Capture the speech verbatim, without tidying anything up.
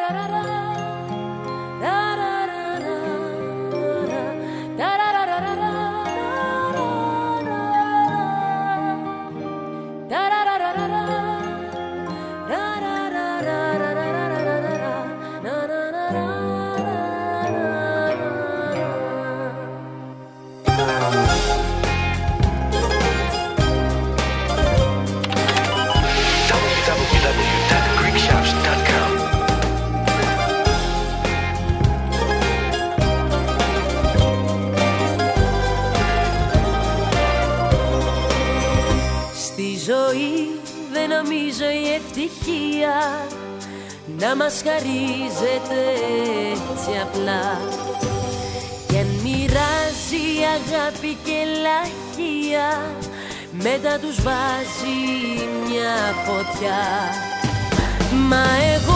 Νομίζω η ευτυχία να μας χαρίζεται έτσι απλά, κι αν μοιράζει αγάπη και λαχεία, μετά τους βάζει μια φωτιά. Μα εγώ